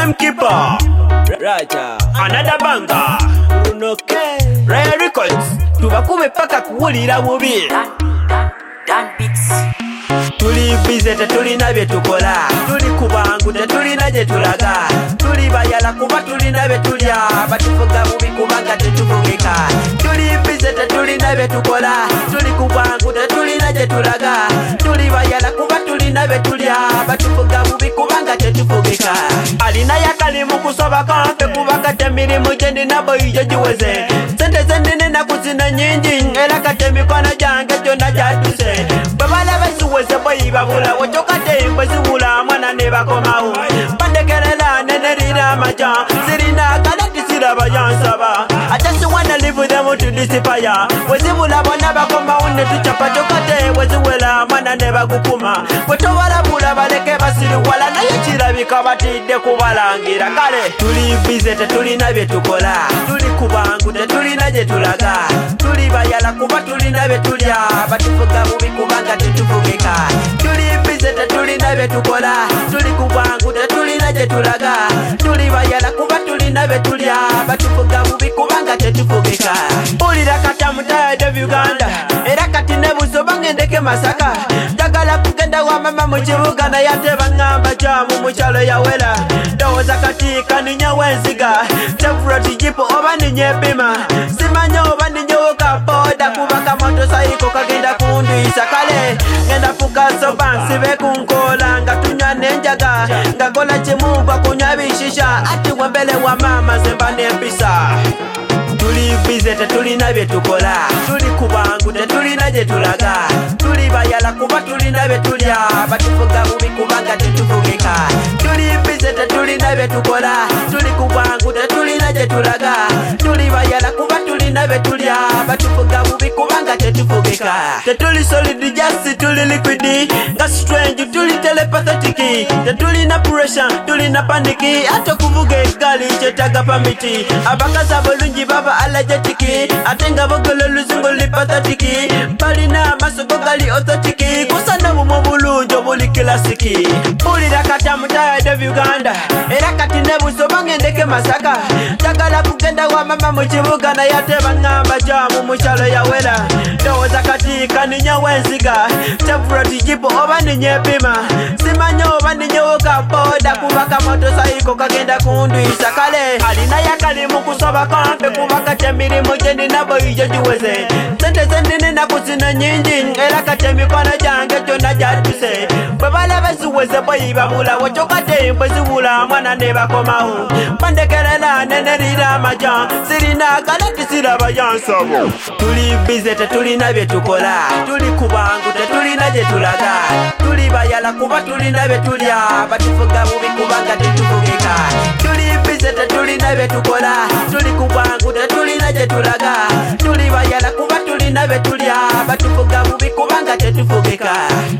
Timekeeper Raja Another banger Unoke Rare Records Tubakube paka kuwulira bubi Dan Beats. Tuli bize tetulina bye tukola, tuli kubangu tetulina gye tulaga, tuli bayala kuba tulina bye tulya, batufuga bubi kubanga tetufugika. Tuli bize tetulina bye tukola, tuli kubangu tetulina gye tulaga, tuli bayala kuba tulina bye tulya, batufuga bubi kubanga tetufugika. Alina yakali mu kusoba kampe kuba kati emirimu gye ndina boyijo giweze, sente zendine nakuzina nyingi era kati emikono gyange gyonna gyatuse. Bwe balaba ziweze boyibabula wotokate mbwe ziwula mwana ne bakomawo bandekerera nenerira amaja zirina kalati ziraba yansaba I just wanna live with them to disappear wezibula bona bakomawo ne tucapa tokate weziwela mwana ne bagukuma wetobalabula baleke basiriwala naye kirabika batidde kubalangira kale tuli bize tetulina bye tukola tuli kubangu tetulina gye tulaga tuli bayala kuba tulina bye tulya batufuga bubi kubanga tetufugika tuli bize tetulina bye tukola tuli kubangu tetulina gye tulaga tuli bayala kuba tulina bye tulya batufuga bubi kubanga tetufugika ulira kati I'm tired of Uganda era kati nebuzo bangendeke Masaka njagala kugenda wa mama mu kibuga naye ate baŋŋamba jamu mu kyalo yawera ndowooza kati kaninya wenziga Chevrolet Jeep oba ninye Bima simanya oba ninyewo ka boda kuba kamoto sayiko kagenda kundwisa kale ngenda fuka soba nsibe kunkola nga tunywa nenjaga nga kola kimugwa kunywa bishisha ati wembele wa mama zemba nempisa tuli bize tetulina bye tukola tuli kubangu tetulina gye tulaga tuli bayala kuba tulina bye tulya batufuga bubi kubanga tetufugika tuli bize tetulina bye tukola tuli kubangu tetulina gye tulaga tuli bayala kuba tulina bye tulya batufuga bubi kubanga tetufugika tetuli solid just tuli liquid nga strange tuli telepathic tetulina pressure tulina paniki ate kuvuga egali kyetaga pamiti abakazi abalungi baba allergetiki atenga bogolo luzingo lipathatiki balina amasogo gali authentic kusana mu bulungi obuli klasiki ulira kati I'm tired of Uganda era kati nebuzo bangendeke Masaka njagala kugenda wa mama mu kibuga naye ate baŋŋamba jamu mu kyalo yawera ndowooza kati kaninya wenziga Chevrolet Jeep oba ninye Bima simanya oba ninyewo ka boda kuba kamoto sayiko kagenda kundwisa kale alina yakali mu kusoba kampe kuba kati emirimu gye ndina boyijo giweze sente zendine nakuzina nyingi era kati emikono gyange gyonna gyatuse bwe balaba ziweze boyibabula wotokate mbwe ziwula mwana ne bakomawo bandekerera nenerira amaja zirina kalati ziraba yansabo tuli bize tetulina bye tukola tuli kubangu tetulina gye tulaga tuli bayala kuba tulina bye tulya batufuga bubi kubanga tetufugika tuli bize tetulina bye tukola tuli kubangu tetulina gye tulaga tuli bayala kuba tulina bye tulya batufuga bubi kubanga tetufugika